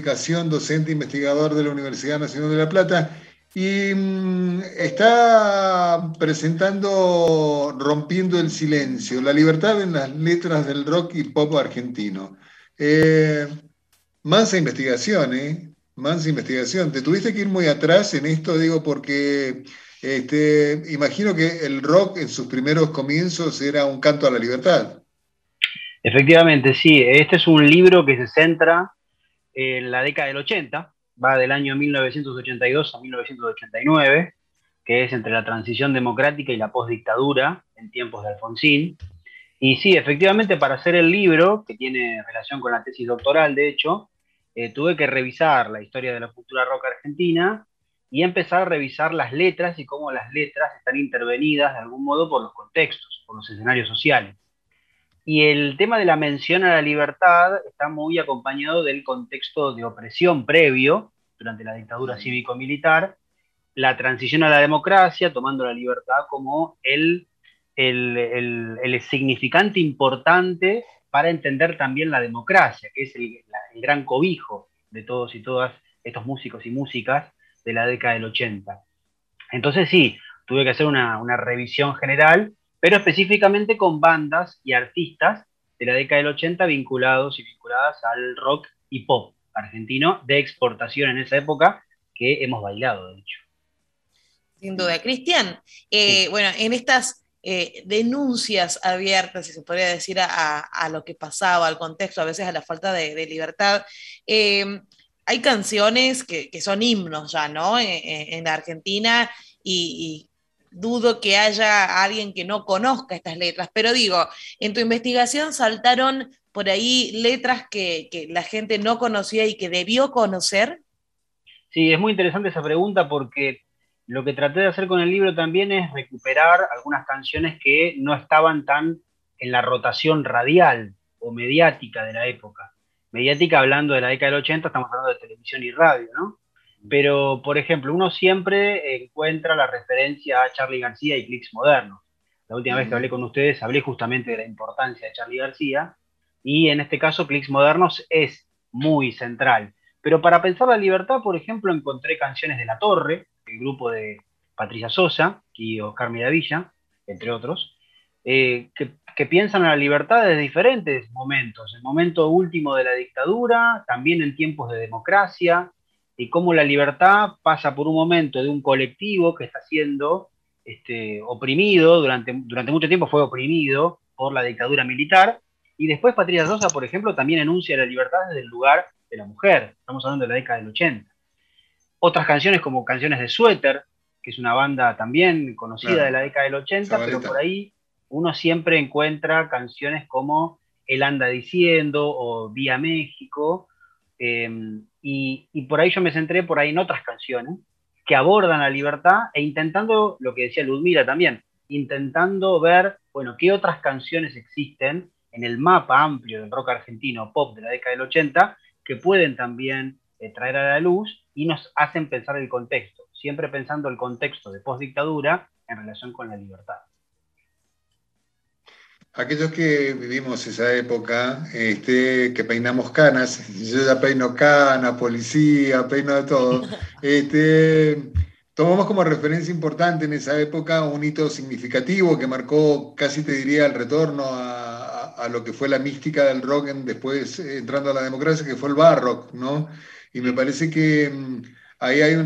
comunicación, docente investigador de la Universidad Nacional de La Plata, y está presentando Rompiendo el Silencio, la libertad en las letras del rock y pop argentino. Eh, Mansa investigación, ¿eh? Mansa investigación. Te tuviste que ir muy atrás en esto, digo, porque imagino que el rock en sus primeros comienzos era un canto a la libertad. Efectivamente, sí. Este es un libro que se centra en la década del 80, va del año 1982 a 1989, que es entre la transición democrática y la postdictadura en tiempos de Alfonsín. Y sí, efectivamente, para hacer el libro, que tiene relación con la tesis doctoral, de hecho, tuve que revisar la historia de la cultura rock argentina y empezar a revisar las letras y cómo las letras están intervenidas de algún modo por los contextos, por los escenarios sociales. Y el tema de la mención a la libertad está muy acompañado del contexto de opresión previo durante la dictadura cívico-militar, la transición a la democracia, tomando la libertad como el significante importante para entender también la democracia, que es el gran cobijo de todos y todas estos músicos y músicas de la década del 80. Entonces sí, tuve que hacer una revisión general, pero específicamente con bandas y artistas de la década del 80 vinculados y vinculadas al rock y pop argentino de exportación en esa época que hemos bailado, de hecho. Sin duda. Cristian, Sí. bueno, en estas denuncias abiertas, si se podría decir, a lo que pasaba, al contexto, a veces a la falta de libertad, hay canciones que son himnos ya, ¿no? En la Argentina y dudo que haya alguien que no conozca estas letras, pero digo, en tu investigación saltaron por ahí letras que la gente no conocía y que debió conocer. Sí, es muy interesante esa pregunta porque lo que traté de hacer con el libro también es recuperar algunas canciones que no estaban tan en la rotación radial o mediática de la época. Mediática hablando de la década del 80, estamos hablando de televisión y radio, ¿no? Pero, por ejemplo, uno siempre encuentra la referencia a Charly García y Clics Modernos. La última vez que hablé con ustedes hablé justamente de la importancia de Charly García y en este caso Clics Modernos es muy central. Pero para pensar la libertad, por ejemplo, encontré canciones de La Torre, el grupo de Patricia Sosa y Oscar Miravilla, entre otros, que piensan en la libertad desde diferentes momentos. El momento último de la dictadura, también en tiempos de democracia, y cómo la libertad pasa por un momento de un colectivo que está siendo oprimido, durante mucho tiempo fue oprimido por la dictadura militar, y después Patricia Sosa, por ejemplo, también enuncia la libertad desde el lugar de la mujer. Estamos hablando de la década del 80. Otras canciones como Canciones de Suéter, que es una banda también conocida de Claro, la década del 80, pero por Zabaleta. ahí uno siempre encuentra canciones como Él anda diciendo o Vía México, eh, y por ahí yo me centré por ahí en otras canciones que abordan la libertad e intentando, lo que decía Ludmila también, intentando ver, bueno, qué otras canciones existen en el mapa amplio del rock argentino pop de la década del 80 que pueden también traer a la luz y nos hacen pensar el contexto, siempre pensando el contexto de postdictadura en relación con la libertad. Aquellos que vivimos esa época, que peinamos canas, yo ya peino canas, policía, peino de todo, tomamos como referencia importante en esa época un hito significativo que marcó, casi te diría, el retorno a lo que fue la mística del rock después entrando a la democracia, que fue el bar rock, ¿no? Y me parece que ahí hay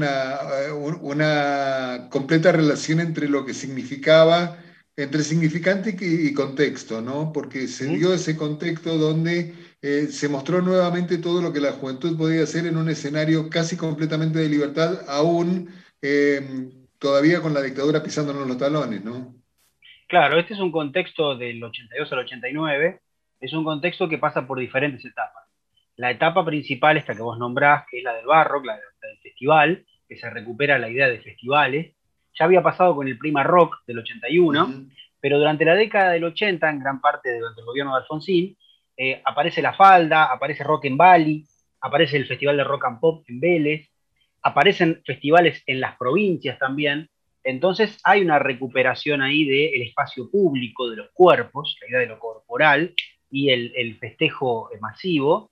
una completa relación entre lo que significaba entre significante y contexto, ¿no? Porque se ¿Mm? dio ese contexto donde se mostró nuevamente todo lo que la juventud podía hacer en un escenario casi completamente de libertad, aún todavía con la dictadura pisándonos los talones, ¿no? Claro, este es un contexto del 82 al 89, es un contexto que pasa por diferentes etapas. La etapa principal, esta que vos nombrás, que es la del barrock, la del festival, que se recupera la idea de festivales, ya había pasado con el Prima Rock del 81, Ujú. pero durante la década del 80, en gran parte durante el gobierno de Alfonsín, aparece La Falda, aparece Rock en Bali, aparece el Festival de Rock and Pop en Vélez, aparecen festivales en las provincias también, entonces hay una recuperación ahí del espacio público, de los cuerpos, la idea de lo corporal y el festejo masivo,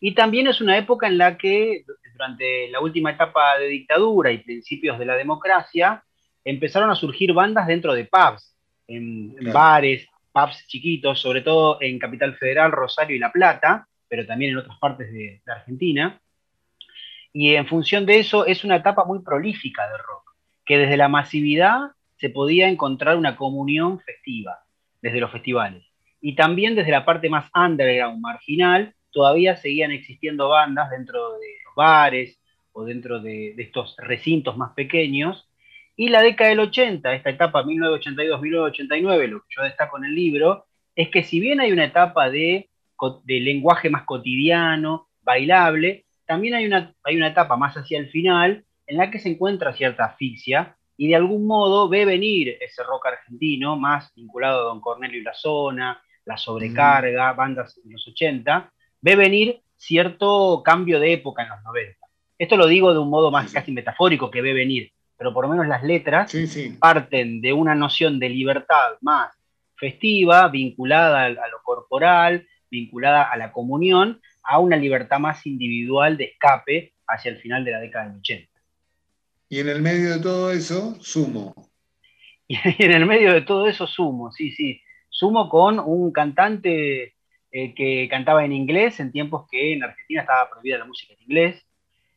Y también es una época en la que, durante la última etapa de dictadura y principios de la democracia, empezaron a surgir bandas dentro de pubs, en Claro. bares, pubs chiquitos, sobre todo en Capital Federal, Rosario y La Plata, pero también en otras partes de Argentina. Y en función de eso es una etapa muy prolífica de rock, que desde la masividad se podía encontrar una comunión festiva, desde los festivales. Y también desde la parte más underground, marginal, todavía seguían existiendo bandas dentro de los bares o dentro de estos recintos más pequeños. Y la década del 80, esta etapa 1982-1989, lo que yo destaco en el libro, es que si bien hay una etapa de lenguaje más cotidiano, bailable, también hay una etapa más hacia el final en la que se encuentra cierta asfixia y de algún modo ve venir ese rock argentino más vinculado a Don Cornelio y la Zona, La Sobrecarga, bandas de los 80, ve venir cierto cambio de época en los 90. Esto lo digo de un modo más Sí, casi sí. metafórico que ve venir, pero por lo menos las letras Sí, sí. parten de una noción de libertad más festiva, vinculada a lo corporal, vinculada a la comunión, a una libertad más individual de escape hacia el final de la década del 80. Y en el medio de todo eso, Sumo. Y en el medio de todo eso Sumo, sí, sí, Sumo con un cantante que cantaba en inglés en tiempos que en Argentina estaba prohibida la música en inglés,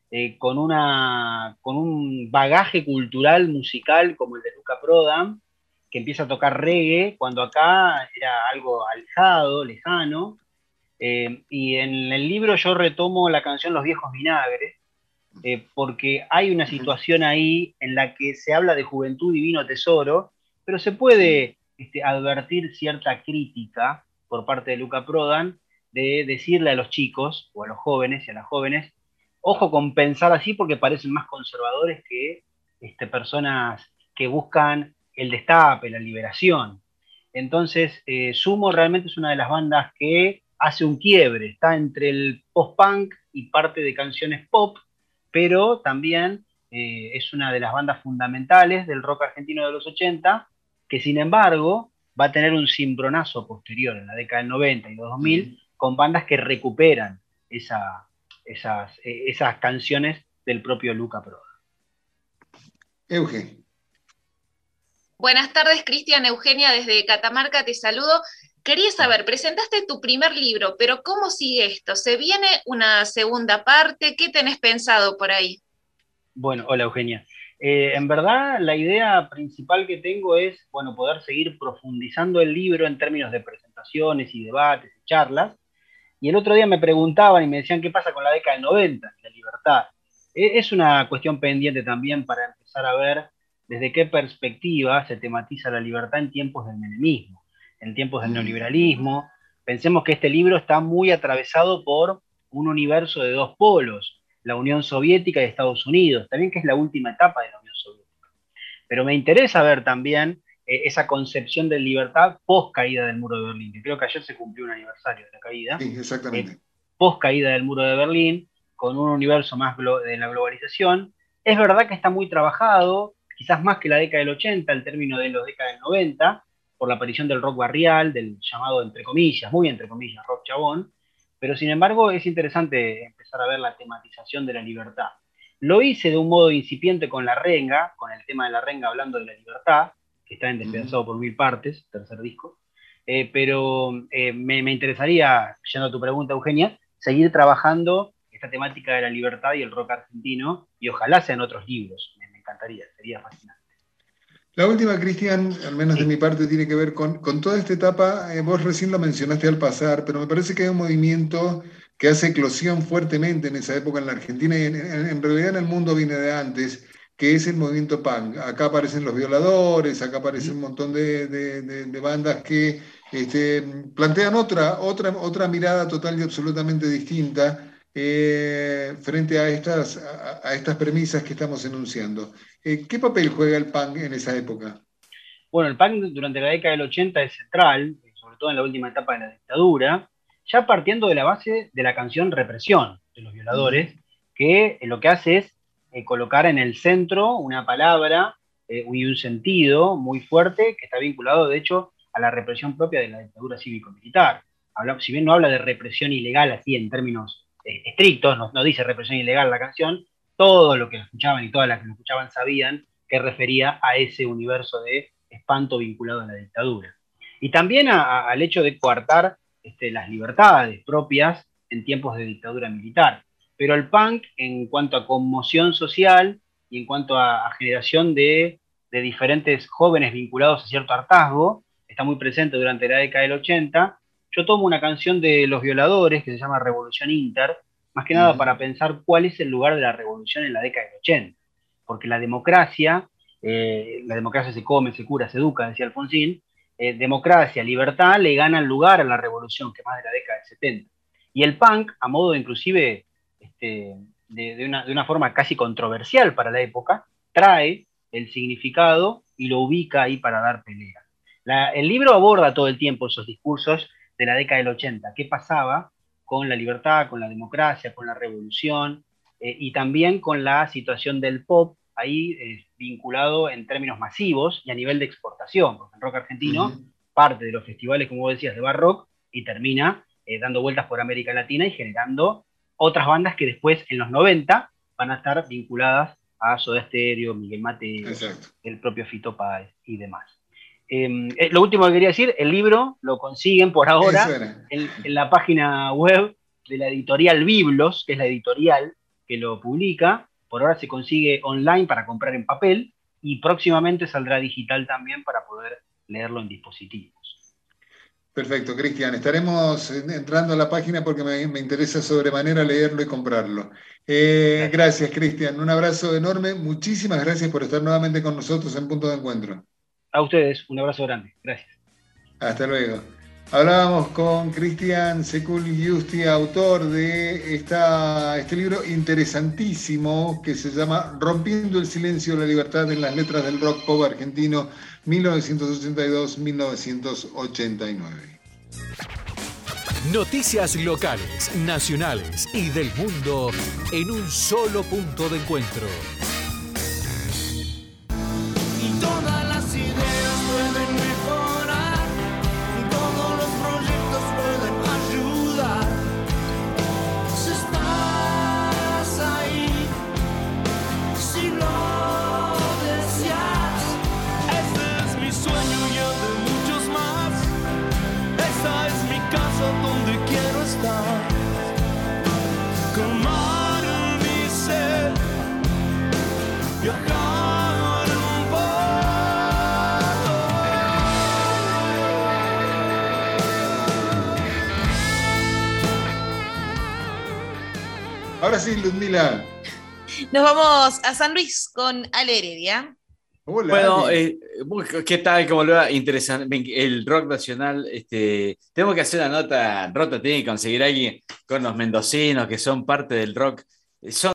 con un bagaje cultural musical como el de Luca Prodan, que empieza a tocar reggae cuando acá era algo alejado, lejano, y en el libro yo retomo la canción Los Viejos Vinagres, porque hay una situación ahí en la que se habla de juventud divino tesoro, pero se Sí. puede advertir cierta crítica por parte de Luca Prodan de decirle a los chicos, o a los jóvenes y a las jóvenes, ojo con pensar así porque parecen más conservadores que personas que buscan el destape, la liberación. Entonces, Sumo realmente es una de las bandas que hace un quiebre, está entre el post-punk y parte de canciones pop, pero también es una de las bandas fundamentales del rock argentino de los 80, que sin embargo va a tener un cimbronazo posterior en la década del 90 y los 2000 Mm. con bandas que recuperan esas canciones del propio Luca Prodan. Euge. Buenas tardes, Cristian. Eugenia desde Catamarca te saludo. Quería saber, presentaste tu primer libro, pero ¿cómo sigue esto? ¿Se viene una segunda parte? ¿Qué tenés pensado por ahí? Bueno, hola Eugenia. En verdad, la idea principal que tengo es, bueno, poder seguir profundizando el libro en términos de presentaciones y debates y charlas. Y el otro día me preguntaban y me decían qué pasa con la década del 90, la libertad. Es una cuestión pendiente también para empezar a ver desde qué perspectiva se tematiza la libertad en tiempos del menemismo, en tiempos del Mm. neoliberalismo. Pensemos que este libro está muy atravesado por un universo de dos polos, la Unión Soviética y Estados Unidos, también que es la última etapa de la Unión Soviética. Pero me interesa ver también esa concepción de libertad post caída del muro de Berlín, que creo que ayer se cumplió un aniversario de la caída, Sí, exactamente. post caída del muro de Berlín, con un universo más de la globalización. Es verdad que está muy trabajado, quizás más que la década del 80, el término de la década del 90, por la aparición del rock barrial, del llamado entre comillas, muy entre comillas, rock chabón, pero sin embargo es interesante empezar a ver la tematización de la libertad. Lo hice de un modo incipiente con la renga, con el tema de la renga hablando de la libertad, que está en Mm. Despedazado por Mil Partes, tercer disco. Pero me interesaría, yendo a tu pregunta, Eugenia, seguir trabajando esta temática de la libertad y el rock argentino, y ojalá sean otros libros. Me encantaría, sería fascinante. La última, Cristian, al menos de mi Sí. parte, tiene que ver con toda esta etapa. Vos recién lo mencionaste al pasar, pero me parece que hay un movimiento que hace eclosión fuertemente en esa época en la Argentina y en realidad en el mundo viene de antes, que es el movimiento punk. Acá aparecen Los Violadores, acá aparecen un montón de bandas que plantean otra mirada total y absolutamente distinta frente a estas premisas que estamos enunciando. ¿Qué papel juega el punk en esa época? Bueno, el punk durante la década del 80 es central, sobre todo en la última etapa de la dictadura, ya partiendo de la base de la canción Represión de Los Ujú. Violadores, que lo que hace es colocar en el centro una palabra y un sentido muy fuerte que está vinculado, de hecho, a la represión propia de la dictadura cívico-militar. Si bien no habla de represión ilegal así en términos estrictos, no dice represión ilegal la canción, todo lo que escuchaban y todas las que lo escuchaban sabían que refería a ese universo de espanto vinculado a la dictadura. Y también al hecho de coartar las libertades propias en tiempos de dictadura militar. Pero el punk, en cuanto a conmoción social y en cuanto a generación de diferentes jóvenes vinculados a cierto hartazgo, está muy presente durante la década del 80. Yo tomo una canción de Los Violadores que se llama Revolución Inter, más que nada para pensar cuál es el lugar de la revolución en la década del 80. Porque la democracia se come, se cura, se educa, decía Alfonsín, democracia, libertad le ganan lugar a la revolución, que más de la década del 70. Y el punk, a modo inclusive de una forma casi controversial para la época, trae el significado y lo ubica ahí para dar pelea. El libro aborda todo el tiempo esos discursos de la década del 80, qué pasaba con la libertad, con la democracia, con la revolución, y también con la situación del pop, ahí vinculado en términos masivos y a nivel de exportación, porque el rock argentino parte de los festivales, como vos decías, de bar rock, y termina dando vueltas por América Latina y generando otras bandas que después, en los 90, van a estar vinculadas a Soda Stereo, Miguel Mateo, el propio Fito Páez y demás. Lo último que quería decir, el libro lo consiguen por ahora en la página web de la editorial Biblos, que es la editorial que lo publica. Por ahora se consigue online para comprar en papel y próximamente saldrá digital también para poder leerlo en dispositivos. Perfecto, Cristian. Estaremos entrando a la página porque me interesa sobremanera leerlo y comprarlo. Gracias, Cristian. Un abrazo enorme. Muchísimas gracias por estar nuevamente con nosotros en Punto de Encuentro. A ustedes, un abrazo grande. Gracias. Hasta luego. Hablábamos con Cristian Secul-Giusti, autor de este libro interesantísimo que se llama Rompiendo el silencio de la libertad en las letras del rock pop argentino 1982-1989. Noticias locales, nacionales y del mundo en un solo punto de encuentro. Ahora sí, Ludmila. Nos vamos a San Luis con Ale Heredia. Hola. Bueno, ¿qué tal? ¿Cómo le va? Interesante. El rock nacional, tenemos que hacer una nota. Rota tiene que conseguir a alguien con los mendocinos que son parte del rock. Son